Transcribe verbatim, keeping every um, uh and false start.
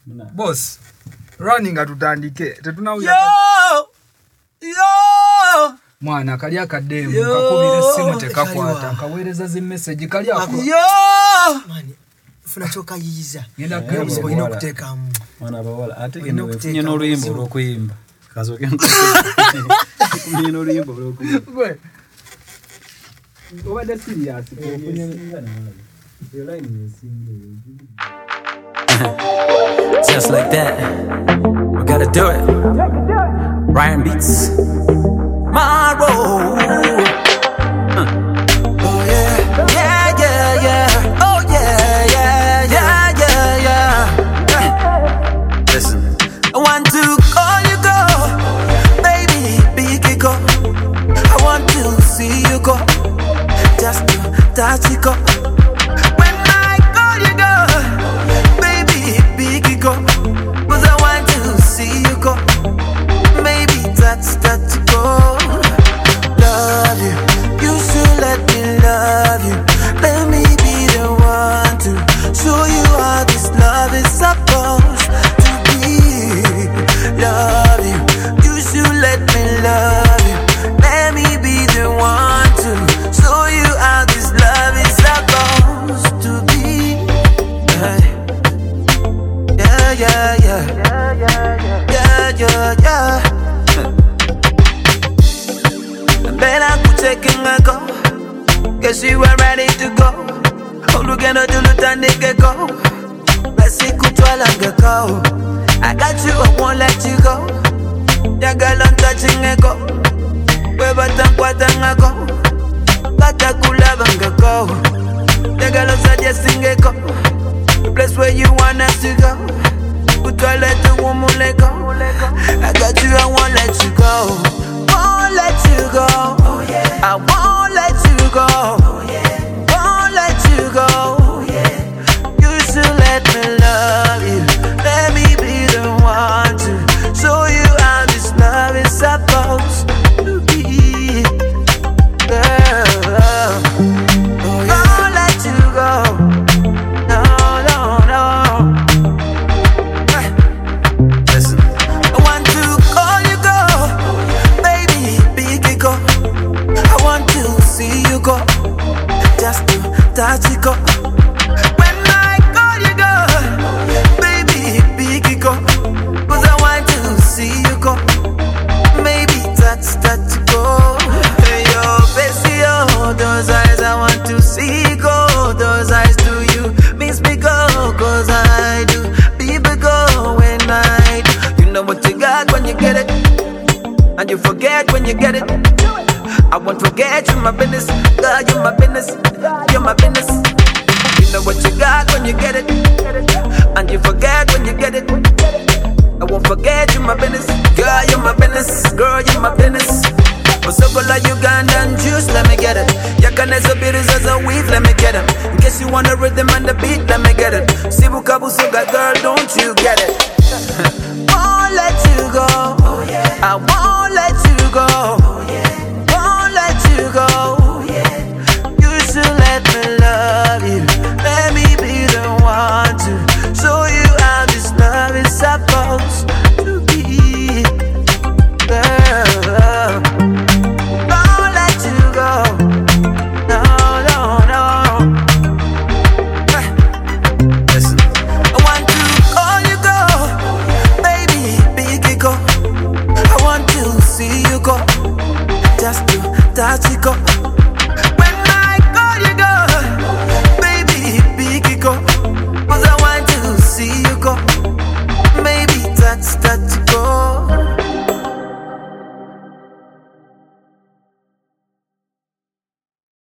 Boss, running atutandike. Tetuna uya. Yo! Yo! Mwana kali akademu kakubira simu tekakwata kawereza zi message kali akwa. Yo! Mani, funa choka yiza. Yenda kemo boyino kuteka mu. Mwana bawala ate gino funye no luyimbo lwokuyimba. Kazoke funye no luyimbo lwokuyimba. Gwe. Oba da serious ko funye the line is singing. Just like that. We gotta do it. Ryan Beats. Maro. Huh. Oh yeah. Yeah, yeah, yeah. Oh yeah, yeah, yeah, yeah, yeah. Listen. I want to call you go. Baby, big go. I want to see you go. Just to touch you go. When I call you go. Baby, big go. Cause I want to see you go. Maybe that's that to go. Love you, you should let me love you. Let me be the one to show you how this love is supposed to be. Love you, you should let me love you. Let me be the one to show you how this love is supposed to be. Yeah, yeah, yeah, yeah, yeah, yeah. Better ku taking a go. Guess you were ready to go. Olugendo tulutandike go. Basi kutwala ngeko. I got you, I won't let you go. Ya girl I'm touching a go. Weba tankwata ngako. Kata kulaba ngeko. Ya girl I'm suggesting a go. The place where you want us to go. Kutwala tu umuleko. I got you, I won't let you go. Won't let you go. Oh, yeah. I won't let you go. Oh, yeah. Won't let you go. Oh, yeah. You should let me love you. Let me be the one to show you how this love is supposed to be. Girl, oh, yeah. Won't let you go. No, no, no. Listen, I want to call you go. I want to see you go. Just to touch you go. When I call you go. Baby, big go. Cause I want to see you go. Maybe that's that to go. Hey yo, Bessie, oh, those eyes I want to see go. Those eyes do you miss me go. Cause I do, people go when I do. You know what you got when you get it. And you forget when you get it. I won't forget you my business. Girl, you my business. You're my business. You know what you got when you get it. And you forget when you get it. I won't forget you my business. Girl, you're my business. Girl, you're my business. Osokola Ugandan juice, let me get it. Yakaneza bitters as a weave, let me get it. In case you want the rhythm and the beat, let me get it. Sibukabu Soga, girl, don't you get it? Won't let you go. Oh, yeah. I won't let you go. Oh, yeah. Won't let you go. Oh, yeah. You should let me love you. Let me be the one to show you how this love is supposed to be. Girl, won't let you go. No, no, no. Listen, I want to call you go. Baby, big go. I want to see you go. Just to touch you go.